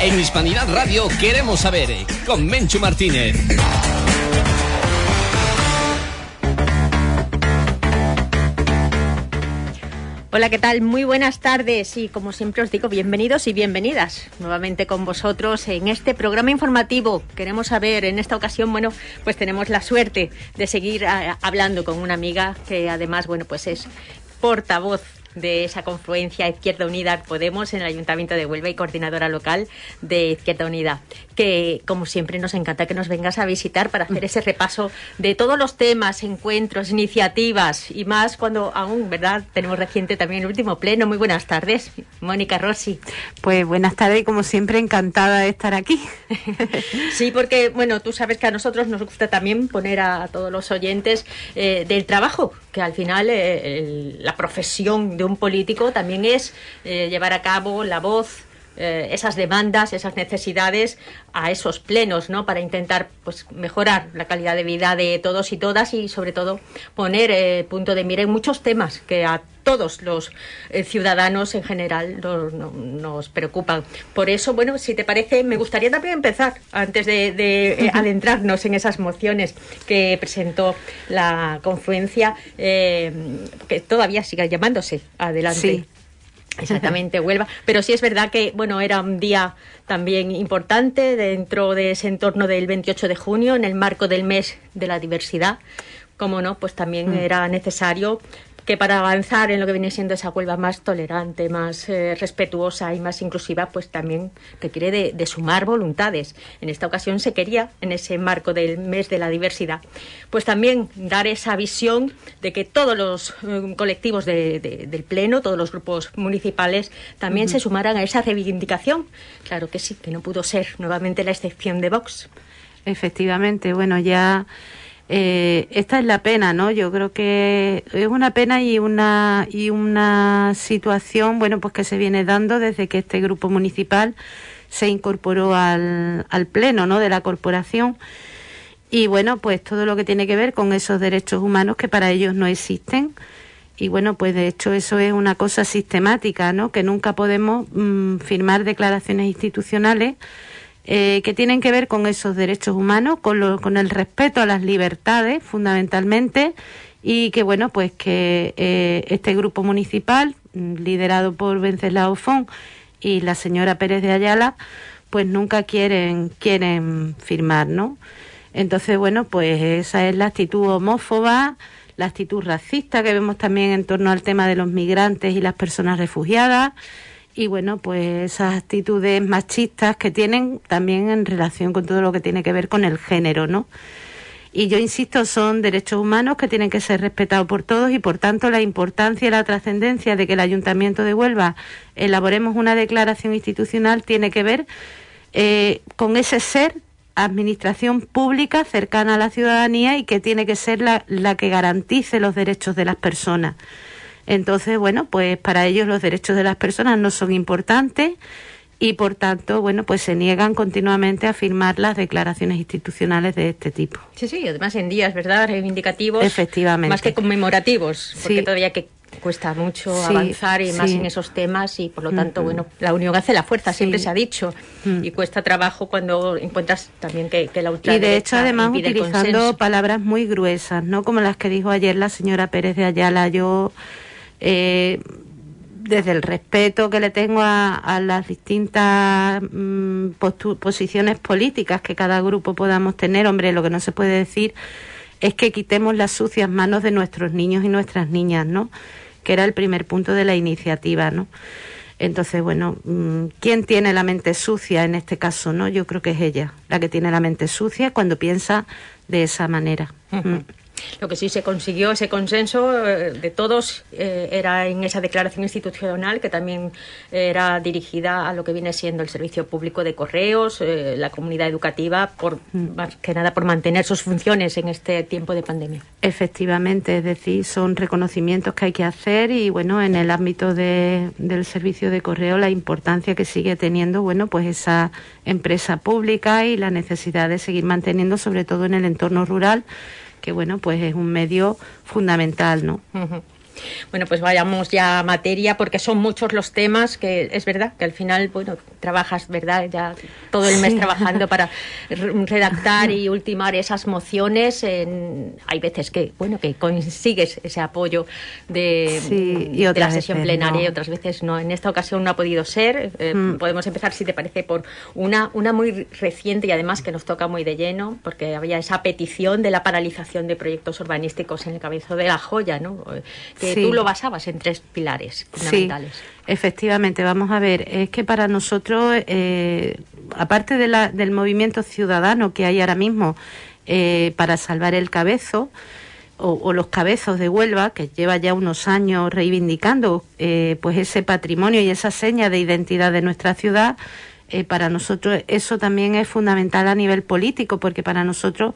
En Hispanidad Radio queremos saber, con Menchu Martínez. Hola, ¿qué tal? Muy buenas tardes y como siempre os digo, bienvenidos y bienvenidas nuevamente con vosotros en este programa informativo. Queremos saber, en esta ocasión, bueno, pues tenemos la suerte de seguir hablando con una amiga que además, bueno, pues es portavoz de esa confluencia Izquierda Unida Podemos en el Ayuntamiento de Huelva y coordinadora local de Izquierda Unida, que como siempre nos encanta que nos vengas a visitar para hacer ese repaso de todos los temas, encuentros, iniciativas y más cuando aún, ¿verdad?, tenemos reciente también el último pleno. Muy buenas tardes, Mónica Rossi. Pues buenas tardes y como siempre encantada de estar aquí. Sí, porque bueno, tú sabes que a nosotros nos gusta también poner a todos los oyentes del trabajo, que al final la profesión de un político también es llevar a cabo la voz, esas demandas, esas necesidades a esos plenos, ¿no? Para intentar pues mejorar la calidad de vida de todos y todas y sobre todo poner punto de mira en muchos temas que a todos los ciudadanos en general nos preocupan. Por eso, bueno, si te parece, me gustaría también empezar, antes de adentrarnos en esas mociones que presentó la confluencia, que todavía siga llamándose Adelante. Sí. Exactamente, Huelva. Pero sí es verdad que, bueno, era un día también importante dentro de ese entorno del 28 de junio, en el marco del mes de la diversidad. Como no, pues también era necesario que para avanzar en lo que viene siendo esa Huelva más tolerante, más respetuosa y más inclusiva, pues también requiere de sumar voluntades. En esta ocasión se quería, en ese marco del mes de la diversidad, pues también dar esa visión de que todos los colectivos del Pleno, todos los grupos municipales, también se sumaran a esa reivindicación. Claro que sí, que no pudo ser nuevamente la excepción de Vox. Efectivamente, bueno, ya... esta es la pena, ¿no? Yo creo que es una pena y una situación, bueno, pues que se viene dando desde que este grupo municipal se incorporó al pleno, ¿no?, de la corporación. Y bueno, pues todo lo que tiene que ver con esos derechos humanos que para ellos no existen. Y bueno, pues de hecho eso es una cosa sistemática, ¿no? Que nunca podemos firmar declaraciones institucionales que tienen que ver con esos derechos humanos, con el respeto a las libertades, fundamentalmente, y que, bueno, pues que este grupo municipal, liderado por Venceslao Font y la señora Pérez de Ayala, pues nunca quieren firmar, ¿no? Entonces, bueno, pues esa es la actitud homófoba, la actitud racista que vemos también en torno al tema de los migrantes y las personas refugiadas, y bueno, pues esas actitudes machistas que tienen también en relación con todo lo que tiene que ver con el género, ¿no? Y yo insisto, son derechos humanos que tienen que ser respetados por todos y por tanto la importancia y la trascendencia de que el Ayuntamiento de Huelva elaboremos una declaración institucional tiene que ver con ese ser administración pública cercana a la ciudadanía y que tiene que ser la que garantice los derechos de las personas. Entonces, bueno, pues para ellos los derechos de las personas no son importantes y, por tanto, bueno, pues se niegan continuamente a firmar las declaraciones institucionales de este tipo. Sí, sí, además en días, ¿verdad?, reivindicativos. Efectivamente. Más que conmemorativos, porque sí. Todavía que cuesta mucho avanzar y más en esos temas y, por lo tanto, bueno, la unión hace la fuerza, siempre se ha dicho, y cuesta trabajo cuando encuentras también que la ultraderecha. Y de hecho, además, utilizando palabras muy gruesas, ¿no?, como las que dijo ayer la señora Pérez de Ayala. Yo... desde el respeto que le tengo a las distintas posiciones políticas que cada grupo podamos tener, hombre, lo que no se puede decir es que quitemos las sucias manos de nuestros niños y nuestras niñas, ¿no?, que era el primer punto de la iniciativa, ¿no? Entonces, bueno, ¿quién tiene la mente sucia en este caso, no? Yo creo que es ella la que tiene la mente sucia cuando piensa de esa manera. Lo que sí se consiguió, ese consenso de todos, era en esa declaración institucional que también era dirigida a lo que viene siendo el servicio público de correos, la comunidad educativa, más que nada por mantener sus funciones en este tiempo de pandemia. Efectivamente, es decir, son reconocimientos que hay que hacer y, bueno, en el ámbito del servicio de correo, la importancia que sigue teniendo, bueno, pues esa empresa pública y la necesidad de seguir manteniendo, sobre todo en el entorno rural, que, bueno, pues es un medio fundamental, ¿no? Bueno, pues vayamos ya a materia, porque son muchos los temas que es verdad que al final, bueno, trabajas, ¿verdad? Ya todo el mes trabajando para redactar y ultimar esas mociones. Hay veces que, bueno, que consigues ese apoyo de la sesión plenaria, y otras veces no. En esta ocasión no ha podido ser. Podemos empezar, si te parece, por una muy reciente y además que nos toca muy de lleno, porque había esa petición de la paralización de proyectos urbanísticos en el Cabezo de la Joya, ¿no? Que tú lo basabas en 3 pilares fundamentales. Sí, efectivamente. Vamos a ver, es que para nosotros, aparte del movimiento ciudadano que hay ahora mismo para salvar el Cabezo, o los Cabezos de Huelva, que lleva ya unos años reivindicando pues ese patrimonio y esa seña de identidad de nuestra ciudad, para nosotros eso también es fundamental a nivel político, porque para nosotros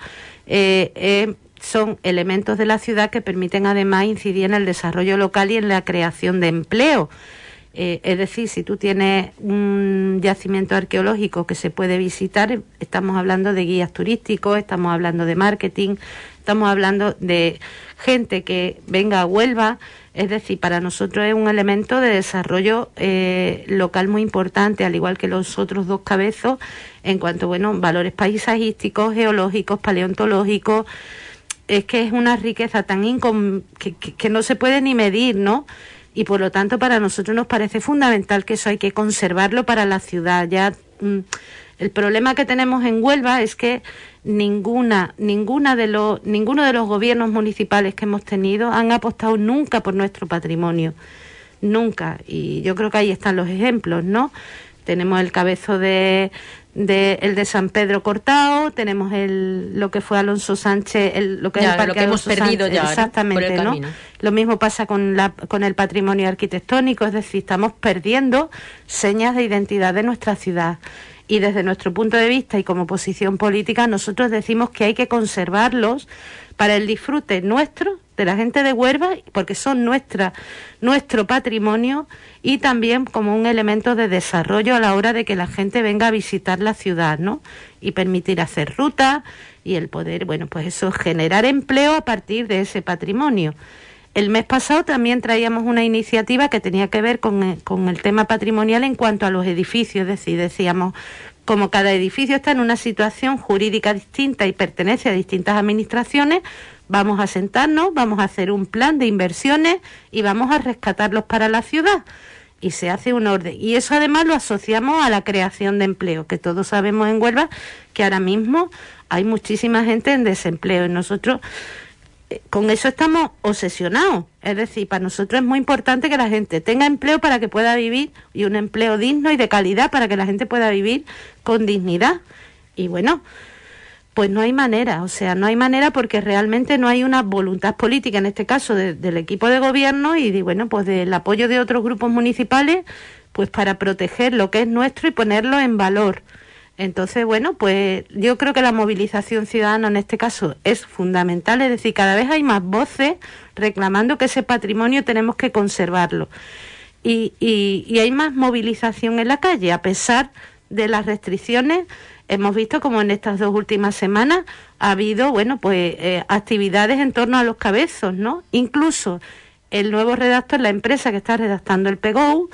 son elementos de la ciudad que permiten además incidir en el desarrollo local y en la creación de empleo. Es decir, si tú tienes un yacimiento arqueológico que se puede visitar, estamos hablando de guías turísticos, estamos hablando de marketing, estamos hablando de gente que venga a Huelva. Es decir, para nosotros es un elemento de desarrollo local muy importante, al igual que los otros 2 cabezos, en cuanto a valores paisajísticos, geológicos, paleontológicos. Es que es una riqueza tan que no se puede ni medir, ¿no? Y por lo tanto para nosotros nos parece fundamental que eso hay que conservarlo para la ciudad. Ya el problema que tenemos en Huelva es que ninguno de los gobiernos municipales que hemos tenido han apostado nunca por nuestro patrimonio, nunca. Y yo creo que ahí están los ejemplos, ¿no? Tenemos el Cabezo el de San Pedro cortado, tenemos lo que fue Alonso Sánchez, lo que es el parque, lo que hemos perdido ya, exactamente, ¿no? Por el camino. Lo mismo pasa con el patrimonio arquitectónico, es decir, estamos perdiendo señas de identidad de nuestra ciudad. Y desde nuestro punto de vista y como posición política, nosotros decimos que hay que conservarlos para el disfrute nuestro, de la gente de Huelva, porque son nuestro patrimonio, y también como un elemento de desarrollo a la hora de que la gente venga a visitar la ciudad, ¿no? Y permitir hacer rutas y el poder, pues eso, generar empleo a partir de ese patrimonio. El mes pasado también traíamos una iniciativa que tenía que ver con el tema patrimonial en cuanto a los edificios, es decir, decíamos, como cada edificio está en una situación jurídica distinta y pertenece a distintas administraciones, vamos a sentarnos, vamos a hacer un plan de inversiones y vamos a rescatarlos para la ciudad. Y se hace un orden. Y eso además lo asociamos a la creación de empleo, que todos sabemos en Huelva que ahora mismo hay muchísima gente en desempleo. Y nosotros con eso estamos obsesionados. Es decir, para nosotros es muy importante que la gente tenga empleo para que pueda vivir, y un empleo digno y de calidad para que la gente pueda vivir con dignidad. Y bueno, pues no hay manera, porque realmente no hay una voluntad política, en este caso del equipo de gobierno y pues del apoyo de otros grupos municipales, pues para proteger lo que es nuestro y ponerlo en valor. Entonces, pues yo creo que la movilización ciudadana en este caso es fundamental, es decir, cada vez hay más voces reclamando que ese patrimonio tenemos que conservarlo. Y hay más movilización en la calle, a pesar de las restricciones. Hemos visto como en estas 2 últimas semanas ha habido, actividades en torno a los cabezos, ¿no? Incluso el nuevo redactor, la empresa que está redactando el PGO,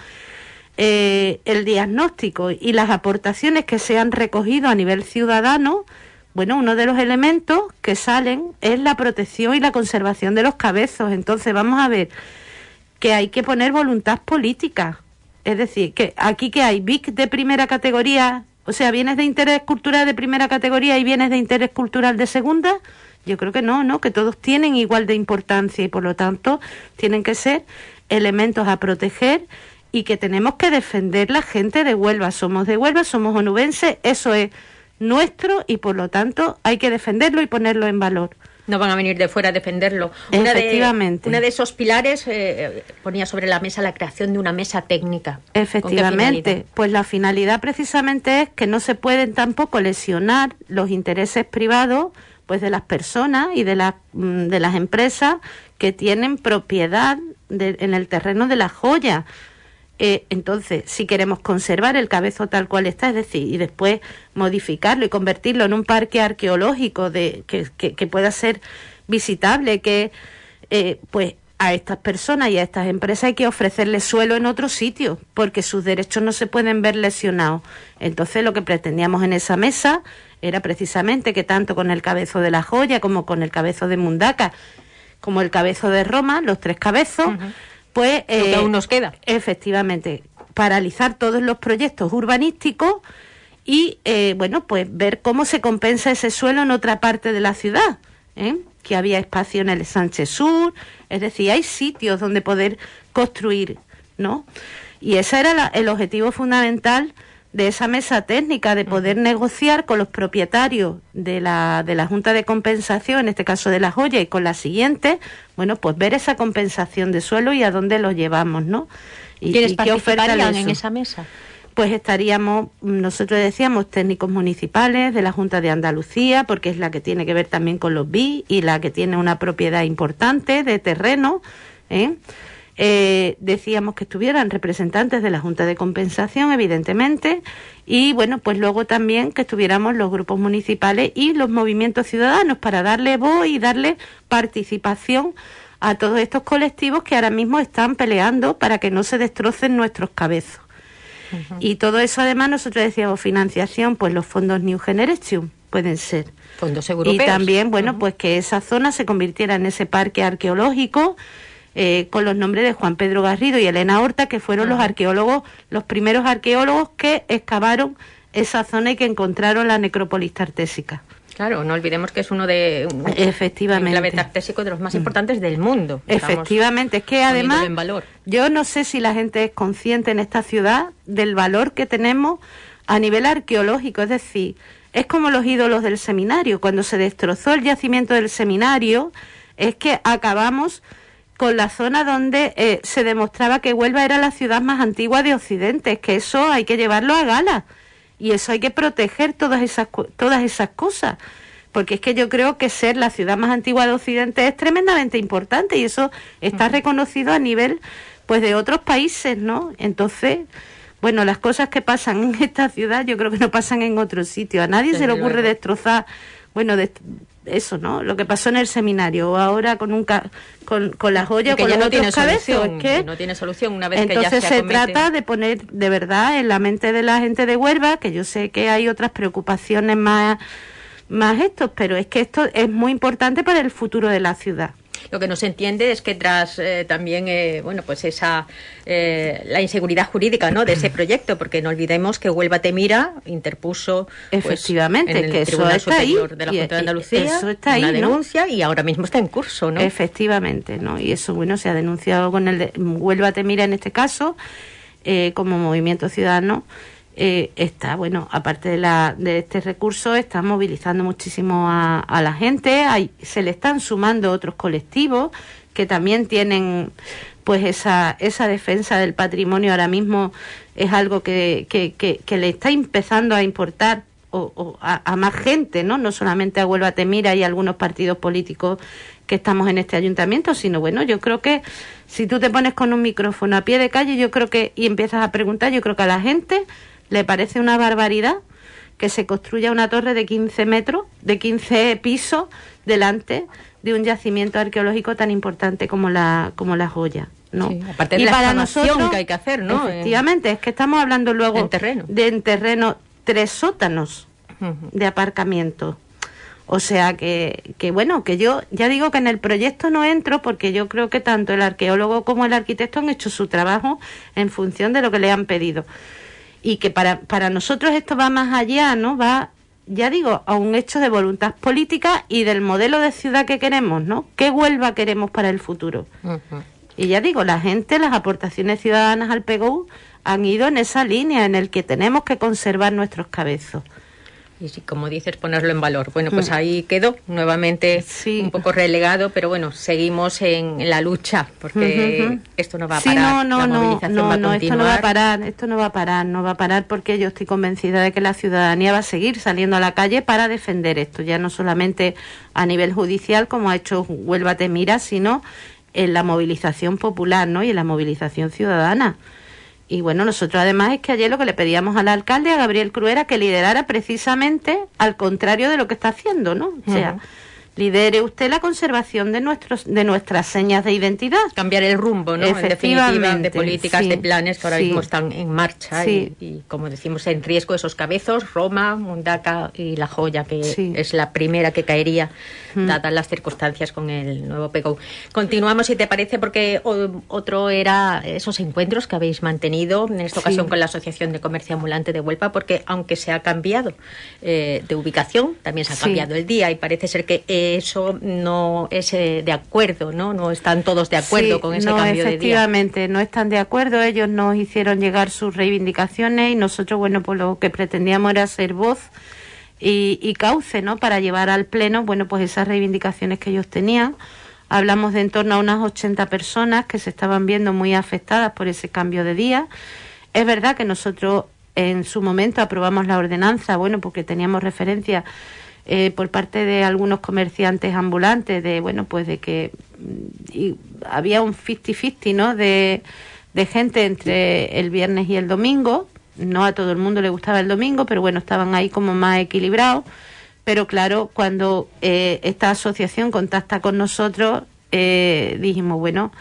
el diagnóstico y las aportaciones que se han recogido a nivel ciudadano, uno de los elementos que salen es la protección y la conservación de los cabezos. Entonces vamos a ver que hay que poner voluntad política. Es decir, que aquí que hay BIC de primera categoría, o sea, bienes de interés cultural de primera categoría y bienes de interés cultural de segunda. Yo creo que no, que todos tienen igual de importancia y por lo tanto tienen que ser elementos a proteger y que tenemos que defender la gente de Huelva. Somos de Huelva, somos onubenses, eso es nuestro y por lo tanto hay que defenderlo y ponerlo en valor. No van a venir de fuera a defenderlo. Efectivamente. Una de esos pilares ponía sobre la mesa la creación de una mesa técnica. Efectivamente. Pues la finalidad precisamente es que no se pueden tampoco lesionar los intereses privados de las personas y de las empresas que tienen propiedad en el terreno de la joya. Entonces, si queremos conservar el Cabezo tal cual está, es decir, y después modificarlo y convertirlo en un parque arqueológico que pueda ser visitable, pues a estas personas y a estas empresas hay que ofrecerles suelo en otro sitio, porque sus derechos no se pueden ver lesionados. Entonces lo que pretendíamos en esa mesa era precisamente que tanto con el Cabezo de La Joya como con el Cabezo de Mundaca, como el Cabezo de Roma, los tres cabezos, pues... lo que aún nos queda. Efectivamente, paralizar todos los proyectos urbanísticos y, bueno, pues ver cómo se compensa ese suelo en otra parte de la ciudad, que había espacio en el Sánchez Sur, es decir, hay sitios donde poder construir, ¿no? Y ese era el objetivo fundamental de esa mesa técnica, de poder negociar con los propietarios de la Junta de Compensación, en este caso de La Joya, y con la siguiente, bueno, pues ver esa compensación de suelo y a dónde lo llevamos, ¿no? ¿Quiénes participarían en esa mesa? Pues estaríamos, nosotros decíamos, técnicos municipales de la Junta de Andalucía, porque es la que tiene que ver también con los BI y la que tiene una propiedad importante de terreno, decíamos que estuvieran representantes de la Junta de Compensación, evidentemente, y bueno, pues luego también que estuviéramos los grupos municipales y los movimientos ciudadanos para darle voz y darle participación a todos estos colectivos que ahora mismo están peleando para que no se destrocen nuestros cabezos. Y todo eso, además, nosotros decíamos financiación, pues los fondos New Generation pueden ser. Fondos europeos. Y también, bueno, pues que esa zona se convirtiera en ese parque arqueológico con los nombres de Juan Pedro Garrido y Elena Horta, que fueron los arqueólogos, los primeros arqueólogos que excavaron esa zona y que encontraron la necrópolis tartésica. Claro, no olvidemos que es uno de efectivamente enclave tartésico de los más importantes del mundo. Efectivamente, es que además en valor. Yo no sé si la gente es consciente en esta ciudad del valor que tenemos a nivel arqueológico, es decir, es como los ídolos del seminario. Cuando se destrozó el yacimiento del seminario, es que acabamos con la zona donde se demostraba que Huelva era la ciudad más antigua de Occidente. Es que eso hay que llevarlo a gala. Y eso hay que proteger todas esas cosas, porque es que yo creo que ser la ciudad más antigua de Occidente es tremendamente importante y eso está reconocido a nivel pues de otros países, ¿no? Entonces, bueno, las cosas que pasan en esta ciudad yo creo que no pasan en otro sitio. A nadie se le ocurre destrozar, bueno, eso, ¿no? Lo que pasó en el seminario o ahora con La Joya, que con ya los no tiene otros cabezos, solución, es que no tiene solución una vez entonces que ya se trata de poner de verdad en la mente de la gente de Huelva, que yo sé que hay otras preocupaciones más pero es que esto es muy importante para el futuro de la ciudad. Lo que no se entiende es que tras también bueno, pues esa la inseguridad jurídica, ¿no?, de ese proyecto, porque no olvidemos que Huelva Te Mira interpuso efectivamente, pues, en que el eso Tribunal está Superior ahí, de la Junta de Andalucía eso está ahí, una ¿no? denuncia y ahora mismo está en curso, ¿no? Efectivamente, ¿no? Y eso, bueno, se ha denunciado con Huelva Te Mira en este caso, como movimiento ciudadano. Está, bueno, aparte de este recurso, está movilizando muchísimo a la gente. Se le están sumando otros colectivos que también tienen pues esa defensa del patrimonio. Ahora mismo es algo que le está empezando a importar a más gente, no solamente a Huelva Te Mira y a algunos partidos políticos que estamos en este ayuntamiento, sino bueno, yo creo que si tú te pones con un micrófono a pie de calle, y empiezas a preguntar, yo creo que a la gente le parece una barbaridad que se construya una torre de 15 metros, de 15 pisos, delante de un yacimiento arqueológico tan importante como la Joya, ¿no? Sí, aparte de la excavación que hay que hacer, ¿no? Efectivamente, es que estamos hablando luego en terreno 3 sótanos de aparcamiento. O sea que bueno, que yo ya digo que en el proyecto no entro porque yo creo que tanto el arqueólogo como el arquitecto han hecho su trabajo en función de lo que le han pedido. Y que para nosotros esto va más allá, ¿no? Va, ya digo, a un hecho de voluntad política y del modelo de ciudad que queremos, ¿no? ¿Qué Huelva queremos para el futuro? Y ya digo, la gente, las aportaciones ciudadanas al PGU han ido en esa línea, en el que tenemos que conservar nuestros cabezos. Y sí, como dices, ponerlo en valor. Bueno, pues ahí quedó nuevamente un poco relegado, pero bueno, seguimos en la lucha, porque esto no va a parar. No, esto no va a parar porque yo estoy convencida de que la ciudadanía va a seguir saliendo a la calle para defender esto, ya no solamente a nivel judicial, como ha hecho Huelva Te Mira, sino en la movilización popular, ¿no?, y en la movilización ciudadana. Y bueno, nosotros además es que ayer lo que le pedíamos al alcalde, a Gabriel Cruera, que liderara precisamente al contrario de lo que está haciendo, ¿no? O sea, lidere usted la conservación de nuestras señas de identidad. Cambiar el rumbo, ¿no? En definitiva, de políticas, de planes que ahora mismo están en marcha y, como decimos, en riesgo esos cabezos, Roma, Mundaka y La Joya, que es la primera que caería, dadas las circunstancias con el nuevo PGO. Continuamos, si te parece, porque otro era esos encuentros que habéis mantenido, en esta ocasión con la Asociación de Comercio Ambulante de Huelva, porque aunque se ha cambiado de ubicación, también se ha cambiado el día y parece ser que eso no es de acuerdo, ¿no? No están todos de acuerdo con ese cambio de día. Efectivamente, no están de acuerdo. Ellos nos hicieron llegar sus reivindicaciones y nosotros, bueno, pues lo que pretendíamos era ser voz y cauce, ¿no? Para llevar al Pleno, bueno, pues esas reivindicaciones que ellos tenían. Hablamos de en torno a unas 80 personas que se estaban viendo muy afectadas por ese cambio de día. Es verdad que nosotros en su momento aprobamos la ordenanza, bueno, porque teníamos referencia por parte de algunos comerciantes ambulantes de, bueno, pues de que había un 50-50, ¿no? De gente entre el viernes y el domingo. No a todo el mundo le gustaba el domingo, pero bueno, estaban ahí como más equilibrados. Pero claro, cuando esta asociación contacta con nosotros, dijimos, bueno,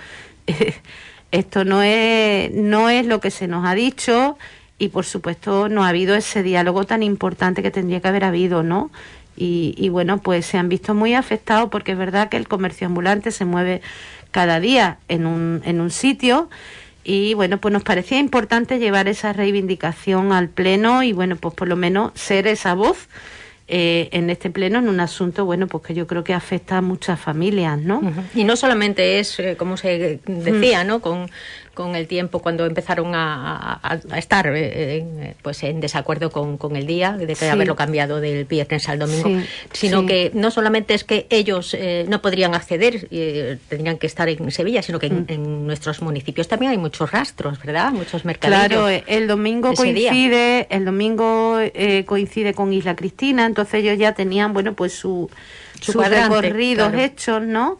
esto no es lo que se nos ha dicho y por supuesto no ha habido ese diálogo tan importante que tendría que haber habido, ¿no? Y bueno, pues se han visto muy afectados porque es verdad que el comercio ambulante se mueve cada día en un sitio y bueno, pues nos parecía importante llevar esa reivindicación al Pleno y bueno, pues por lo menos ser esa voz en este Pleno en un asunto, bueno, pues que yo creo que afecta a muchas familias, ¿no? Y no solamente es, como se decía, ¿no? Con el tiempo cuando empezaron a estar pues en desacuerdo con el día de que haberlo cambiado del viernes al domingo, sino que no solamente es que ellos no podrían acceder, tendrían que estar en Sevilla, sino que en nuestros municipios también hay muchos rastros, ¿verdad? Muchos mercadillos. Claro, el domingo coincide con Isla Cristina, entonces ellos ya tenían, bueno, pues sus recorridos hechos, ¿no?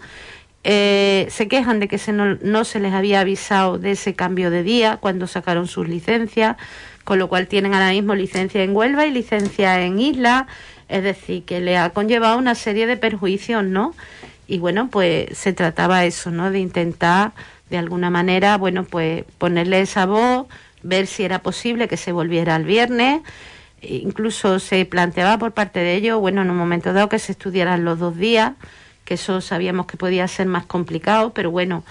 Se quejan de que no se les había avisado de ese cambio de día cuando sacaron sus licencias, con lo cual tienen ahora mismo licencia en Huelva y licencia en Isla, es decir, que le ha conllevado una serie de perjuicios, ¿no? Y bueno, pues se trataba eso, ¿no? De intentar, de alguna manera, bueno, pues ponerle esa voz, ver si era posible que se volviera el viernes. Incluso se planteaba por parte de ellos, bueno, en un momento dado que se estudiaran los 2 días, que eso sabíamos que podía ser más complicado, pero bueno,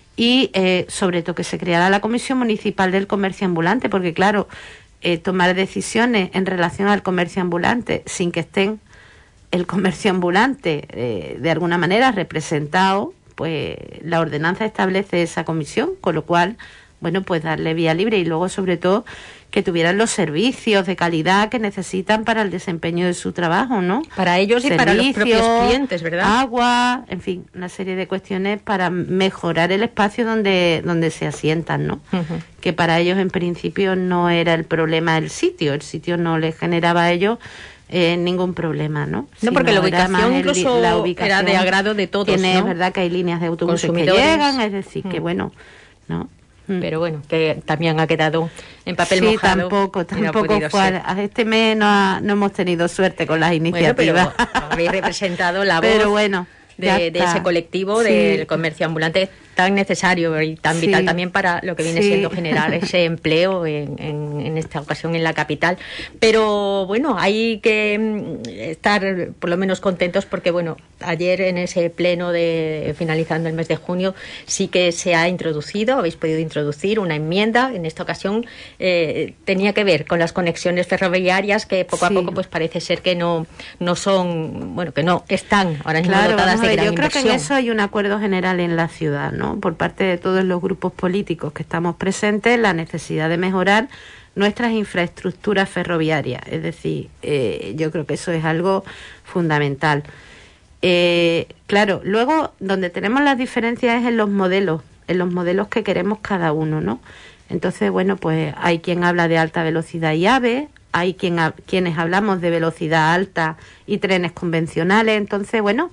y sobre todo que se creara la Comisión Municipal del Comercio Ambulante, porque claro, tomar decisiones en relación al comercio ambulante sin que estén el comercio ambulante de alguna manera representado, pues la ordenanza establece esa comisión, con lo cual, bueno, pues darle vía libre y luego sobre todo que tuvieran los servicios de calidad que necesitan para el desempeño de su trabajo, ¿no? Para ellos y para los propios clientes, ¿verdad? Agua, en fin, una serie de cuestiones para mejorar el espacio donde se asientan, ¿no? Que para ellos en principio no era el problema el sitio no les generaba a ellos ningún problema, ¿no? No, porque la ubicación incluso era de agrado de todos, ¿no? Es verdad que hay líneas de autobuses que llegan, es decir, que bueno, ¿no? Pero bueno, que también ha quedado en papel mojado. Tampoco fue. Este mes no hemos tenido suerte con las iniciativas. Bueno, pero habéis representado la voz de ese colectivo del comercio ambulante tan necesario y tan vital también para lo que viene siendo generar ese empleo en esta ocasión en la capital. Pero bueno, hay que estar por lo menos contentos porque bueno, ayer en ese pleno de finalizando el mes de junio sí que se ha introducido, habéis podido introducir una enmienda, en esta ocasión tenía que ver con las conexiones ferroviarias que poco a poco pues parece ser que no son, bueno, que no están ahora mismo dotadas de gran inversión. Yo creo que en eso hay un acuerdo general en la ciudad, ¿no? Por parte de todos los grupos políticos que estamos presentes, la necesidad de mejorar nuestras infraestructuras ferroviarias. Es decir, yo creo que eso es algo fundamental. Claro, luego donde tenemos las diferencias es en los modelos que queremos cada uno, ¿no? Entonces, bueno, pues hay quien habla de alta velocidad y AVE, hay quienes hablamos de velocidad alta y trenes convencionales. Entonces, bueno,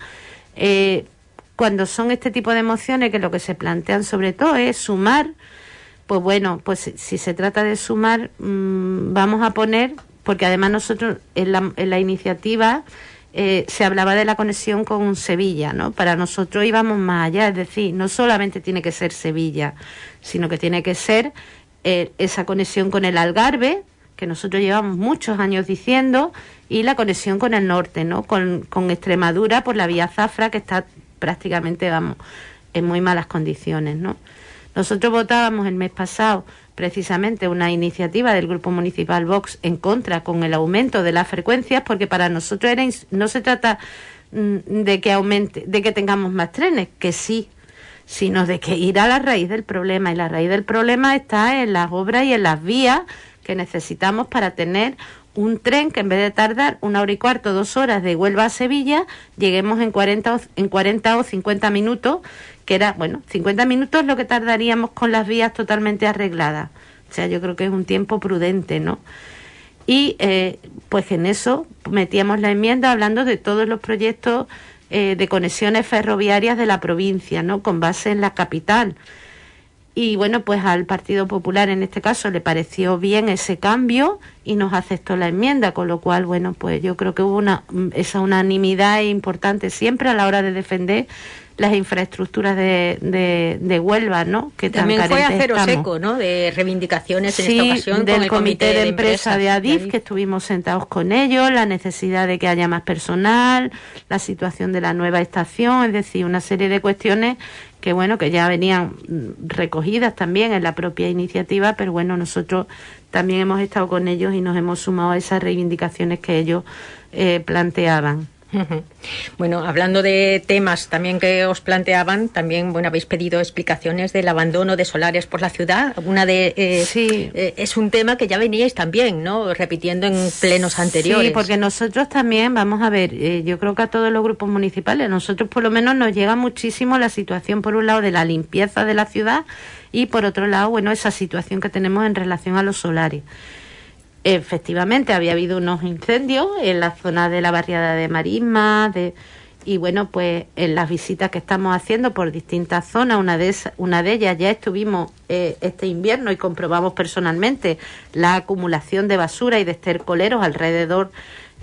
cuando son este tipo de mociones que lo que se plantean sobre todo es sumar, pues bueno, pues si se trata de sumar, vamos a poner, porque además nosotros en la iniciativa se hablaba de la conexión con Sevilla, ¿no? Para nosotros íbamos más allá, es decir, no solamente tiene que ser Sevilla, sino que tiene que ser esa conexión con el Algarve, que nosotros llevamos muchos años diciendo, y la conexión con el norte, ¿no? Con Extremadura por la vía Zafra, que está prácticamente, vamos, en muy malas condiciones, ¿no? Nosotros votábamos el mes pasado precisamente una iniciativa del Grupo Municipal Vox en contra con el aumento de las frecuencias, porque para nosotros no se trata de que aumente, de que tengamos más trenes, que sí, sino de que ir a la raíz del problema, y la raíz del problema está en las obras y en las vías que necesitamos para tener un tren que en vez de tardar 1 hora y cuarto, 2 horas de Huelva a Sevilla, lleguemos en 40 o 50 minutos, que era, 50 minutos lo que tardaríamos con las vías totalmente arregladas. O sea, yo creo que es un tiempo prudente, ¿no? Y pues en eso metíamos la enmienda hablando de todos los proyectos de conexiones ferroviarias de la provincia, ¿no? Con base en la capital. Y bueno, pues al Partido Popular en este caso le pareció bien ese cambio y nos aceptó la enmienda, con lo cual, bueno, pues yo creo que hubo esa unanimidad importante siempre a la hora de defender las infraestructuras de Huelva, ¿no? Que también fue aceros eco, ¿no? De reivindicaciones en esta ocasión del con el comité de empresa de Adif, que estuvimos sentados con ellos, la necesidad de que haya más personal, la situación de la nueva estación, es decir, una serie de cuestiones que bueno, que ya venían recogidas también en la propia iniciativa, pero bueno, nosotros también hemos estado con ellos y nos hemos sumado a esas reivindicaciones que ellos planteaban. Bueno, hablando de temas también que os planteaban, también habéis pedido explicaciones del abandono de solares por la ciudad. Sí. Es un tema que ya veníais también, ¿no? Repitiendo en plenos anteriores. Sí, porque nosotros también, vamos a ver, yo creo que a todos los grupos municipales, nosotros por lo menos nos llega muchísimo la situación, por un lado, de la limpieza de la ciudad y por otro lado, esa situación que tenemos en relación a los solares. Efectivamente, había habido unos incendios en la zona de la barriada de Marisma, y bueno, pues en las visitas que estamos haciendo por distintas zonas, una de ellas ya estuvimos este invierno y comprobamos personalmente la acumulación de basura y de estercoleros alrededor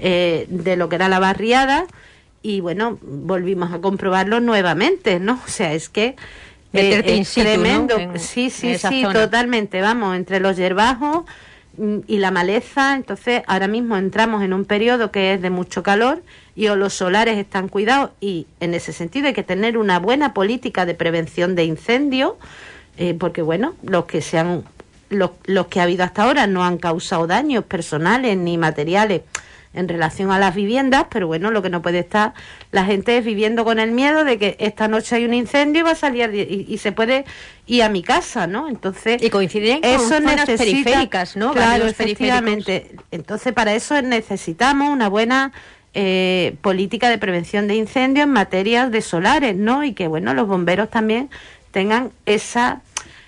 de lo que era la barriada, y bueno, volvimos a comprobarlo nuevamente, ¿no? O sea, es que es tremendo, ¿no? Sí, zona. Totalmente, vamos, entre los yerbajos y la maleza. Entonces ahora mismo entramos en un periodo que es de mucho calor y los solares están cuidados, y en ese sentido hay que tener una buena política de prevención de incendios, porque bueno, los que ha habido hasta ahora no han causado daños personales ni materiales en relación a las viviendas, pero bueno, lo que no puede estar la gente es viviendo con el miedo de que esta noche hay un incendio y va a salir y se puede ir a mi casa, ¿no? Entonces, y coinciden con zonas periféricas, ¿no? Claro, efectivamente. Entonces, para eso necesitamos una buena política de prevención de incendios en materia de solares, ¿no? Y que bueno, los bomberos también tengan esa,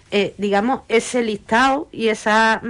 ese listado y esa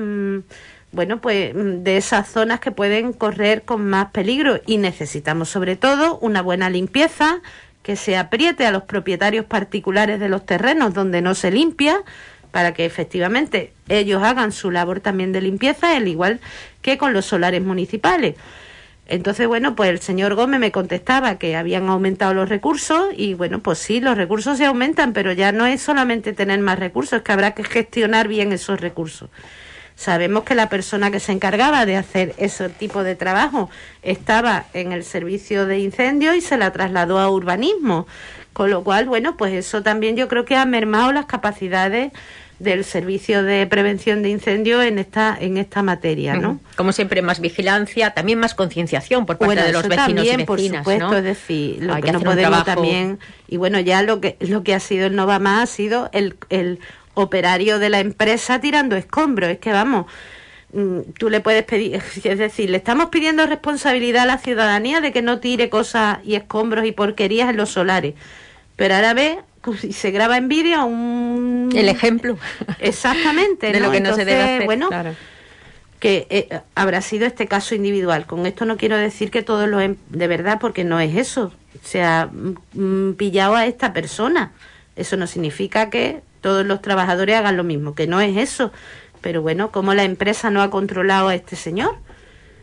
de esas zonas que pueden correr con más peligro, y necesitamos sobre todo una buena limpieza, que se apriete a los propietarios particulares de los terrenos donde no se limpia, para que efectivamente ellos hagan su labor también de limpieza, al igual que con los solares municipales. Entonces, bueno, pues el señor Gómez me contestaba que habían aumentado los recursos, y bueno, pues sí, los recursos se aumentan, pero ya no es solamente tener más recursos, es que habrá que gestionar bien esos recursos. Sabemos que la persona que se encargaba de hacer ese tipo de trabajo estaba en el servicio de incendios y se la trasladó a urbanismo, con lo cual, bueno, pues eso también yo creo que ha mermado las capacidades del servicio de prevención de incendios en esta materia, ¿no? Como siempre, más vigilancia, también más concienciación por parte de los vecinos también, y vecinas, por supuesto, ¿no? Es decir, lo que no podemos también, y bueno, ya lo que ha sido el no va más ha sido el operario de la empresa tirando escombros. Es que vamos, tú le puedes pedir, es decir, le estamos pidiendo responsabilidad a la ciudadanía de que no tire cosas y escombros y porquerías en los solares, pero ahora ve y se graba en vídeo el ejemplo exactamente de lo que no se debe hacer. Bueno, claro, que habrá sido este caso individual. Con esto no quiero decir que todos de verdad, porque no es eso, se ha pillado a esta persona. Eso no significa que todos los trabajadores hagan lo mismo, que no es eso. Pero bueno, ¿cómo la empresa no ha controlado a este señor?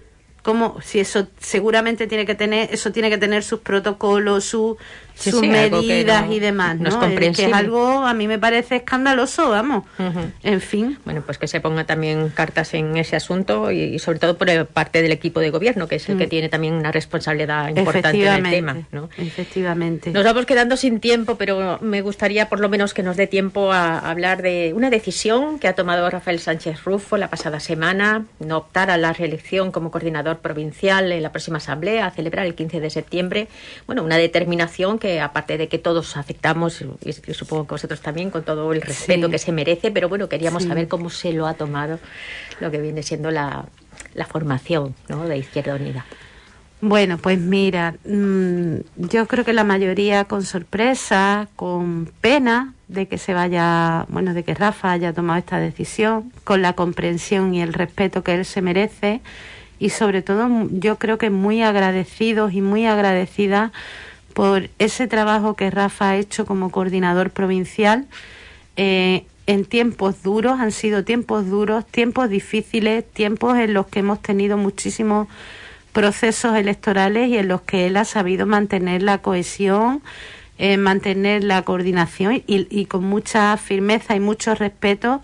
como si eso seguramente tiene que tener sus protocolos, sus sí, medidas y demás, ¿no? Es que es algo, a mí me parece escandaloso, vamos. En fin. Bueno, pues que se ponga también cartas en ese asunto y sobre todo por parte del equipo de gobierno, que es el que tiene también una responsabilidad importante en el tema, ¿no? Efectivamente. Nos vamos quedando sin tiempo, pero me gustaría por lo menos que nos dé tiempo a hablar de una decisión que ha tomado Rafael Sánchez Rufo la pasada semana, no optar a la reelección como coordinador provincial en la próxima asamblea a celebrar el 15 de septiembre. Bueno, una determinación que aparte de que todos aceptamos, y supongo que vosotros también, con todo el respeto que se merece, pero bueno, queríamos saber cómo se lo ha tomado lo que viene siendo la formación, ¿no?, de Izquierda Unida. Bueno, pues mira, yo creo que la mayoría con sorpresa, con pena de que de que Rafa haya tomado esta decisión, con la comprensión y el respeto que él se merece, y sobre todo yo creo que muy agradecidos y muy agradecidas por ese trabajo que Rafa ha hecho como coordinador provincial en tiempos duros. Han sido tiempos duros, tiempos difíciles, tiempos en los que hemos tenido muchísimos procesos electorales y en los que él ha sabido mantener la cohesión, mantener la coordinación y con mucha firmeza y mucho respeto,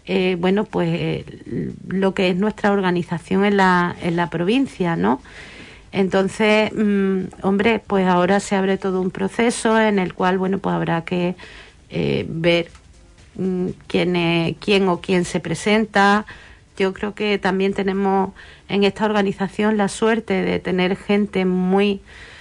lo que es nuestra organización en la provincia, ¿no? Entonces, pues ahora se abre todo un proceso en el cual, pues habrá que ver quién se presenta. Yo creo que también tenemos en esta organización la suerte de tener gente muy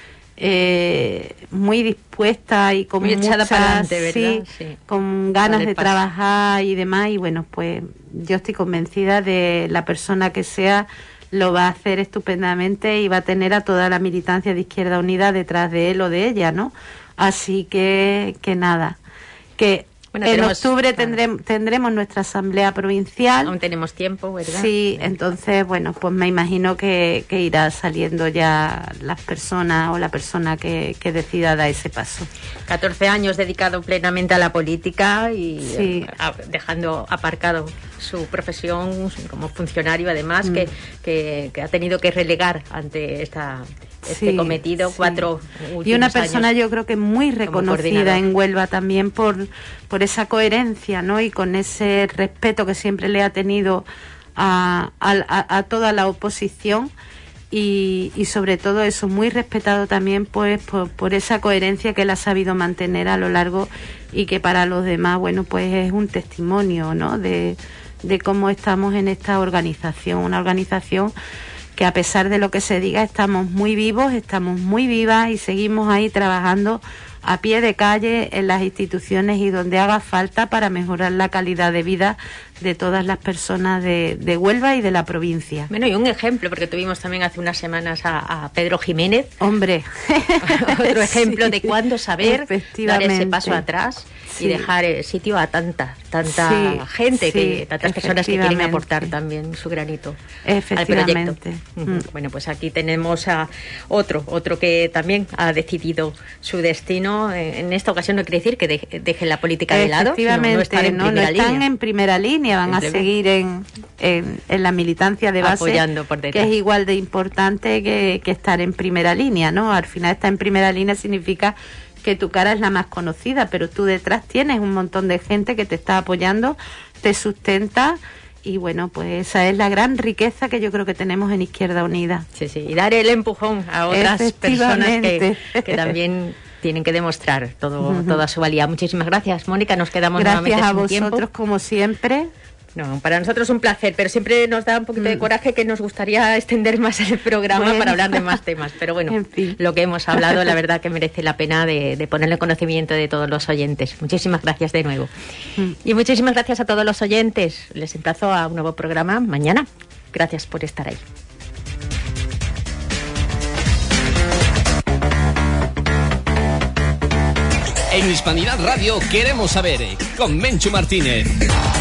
dispuesta y con muy echada para adelante, ¿verdad? Sí, con ganas de trabajar y demás. Y bueno, pues yo estoy convencida de la persona que sea lo va a hacer estupendamente y va a tener a toda la militancia de Izquierda Unida detrás de él o de ella, ¿no? Así que nada, que en octubre tendremos nuestra asamblea provincial. Aún tenemos tiempo, ¿verdad? Sí, entonces, pues me imagino que irá saliendo ya las personas o la persona que decida dar ese paso. 14 años dedicado plenamente a la política y dejando aparcado su profesión como funcionario, además, que ha tenido que relegar ante este cometido 4 últimos y una persona años, yo creo que muy reconocida en Huelva también por esa coherencia, ¿no? Y con ese respeto que siempre le ha tenido a toda la oposición y sobre todo eso, muy respetado también pues por esa coherencia que él ha sabido mantener a lo largo y que para los demás, pues es un testimonio, ¿no? De cómo estamos en esta organización, una organización que a pesar de lo que se diga estamos muy vivos, estamos muy vivas y seguimos ahí trabajando a pie de calle en las instituciones y donde haga falta para mejorar la calidad de vida de todas las personas de Huelva y de la provincia. Bueno, y un ejemplo, porque tuvimos también hace unas semanas a Pedro Jiménez. Hombre. Otro ejemplo de cuándo saber dar ese paso atrás y dejar sitio a tanta gente, tantas personas que quieren aportar también su granito al proyecto. Bueno, pues aquí tenemos a otro que también ha decidido su destino. En esta ocasión no quiere decir que dejen la política de lado, sino no están en primera línea, van a seguir en la militancia de base, apoyando por detrás, que es igual de importante que estar en primera línea, ¿no? Al final estar en primera línea significa que tu cara es la más conocida, pero tú detrás tienes un montón de gente que te está apoyando, te sustenta. Y bueno, pues esa es la gran riqueza que yo creo que tenemos en Izquierda Unida. Sí, y dar el empujón a otras personas que también tienen que demostrar toda su valía. Muchísimas gracias, Mónica. Nos quedamos nuevamente sin tiempo. Gracias a vosotros, como siempre. No, para nosotros es un placer, pero siempre nos da un poquito de coraje que nos gustaría extender más el programa para hablar de más temas. Pero bueno, en fin, lo que hemos hablado, la verdad que merece la pena de ponerle conocimiento de todos los oyentes. Muchísimas gracias de nuevo. Y muchísimas gracias a todos los oyentes. Les emplazo a un nuevo programa mañana. Gracias por estar ahí. En Hispanidad Radio queremos saber, con Menchu Martínez.